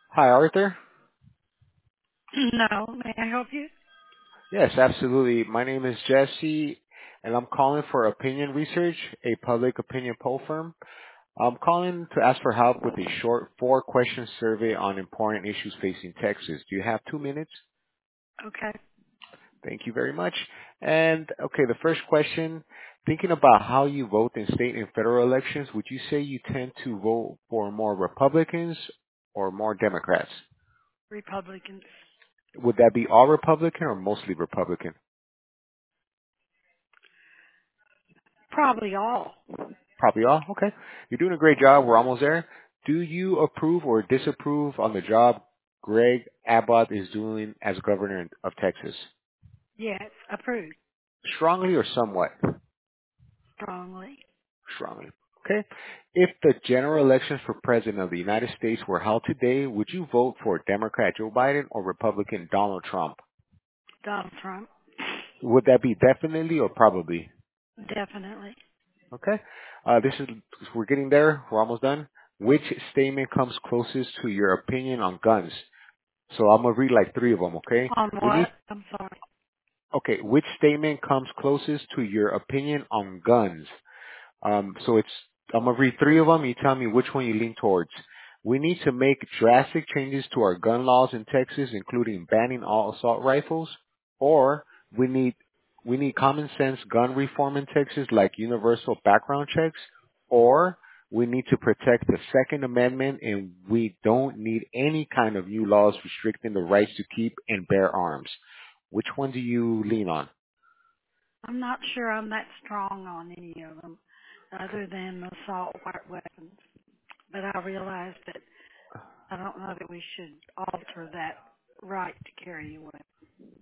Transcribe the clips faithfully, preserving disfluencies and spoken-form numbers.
Hi, Arthur. No, may I help you? Yes, absolutely. My name is Jesse, and I'm calling for Opinion Research, a public opinion poll firm. I'm calling to ask for help with a short four-question survey on important issues facing Texas. Do you have two minutes? Okay. Thank you very much. And okay, the first question, thinking about how you vote in state and federal elections, would you say you tend to vote for more Republicans or more Democrats? Republicans. Would that be all Republican or mostly Republican? Probably all. Probably all. Okay. You're doing a great job. We're almost there. Do you approve or disapprove on the job Greg Abbott is doing as governor of Texas? Yes, approved. Strongly or somewhat? Strongly. Strongly. Okay. If the general elections for president of the United States were held today, would you vote for Democrat Joe Biden or Republican Donald Trump? Donald Trump. Would that be definitely or probably? Definitely. Okay. Uh, this is, we're getting there. We're almost done. Which statement comes closest to your opinion on guns? So I'm gonna read like three of them, okay? On We need, what? I'm sorry. okay, which statement comes closest to your opinion on guns? Um, so it's, I'm gonna read three of them. You tell me which one you lean towards. We need to make drastic changes to our gun laws in Texas, including banning all assault rifles, or we need, we need common sense gun reform in Texas, like universal background checks, or we need to protect the Second Amendment and we don't need any kind of new laws restricting the rights to keep and bear arms. Which one do you lean on? I'm not sure I'm that strong on any of them other than assault white weapons. But I realize that I don't know that we should alter that right to carry a weapon.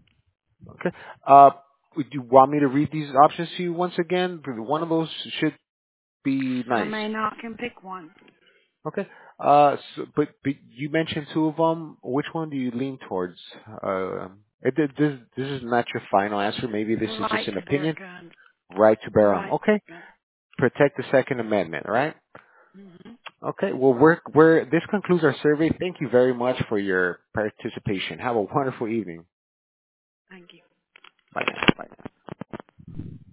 Okay. Uh, would you want me to read these options to you once again? One of those should be I nice. may not can pick one. Okay. Uh, so, but, but you mentioned two of them. Which one do you lean towards? Uh, it, it- this, this is not your final answer. Maybe this is just Right an to bear opinion. guns. Right to bear arms. Right Okay. to bear. Protect the Second Amendment, right? Mm-hmm. Okay. Well, we're, we're, this concludes our survey. Thank you very much for your participation. Have a wonderful evening. Thank you. Bye now. Bye.